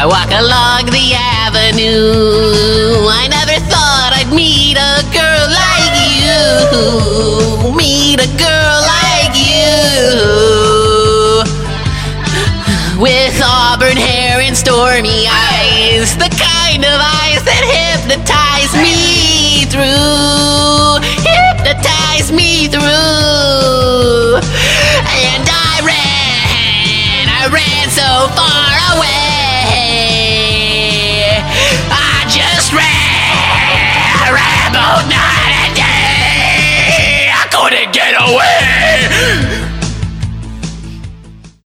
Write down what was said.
I walk along the avenue. I never thought I'd meet a girl like you. Meet a girl like you. With auburn hair and stormy eyes, the kind of eyes that hypnotize me through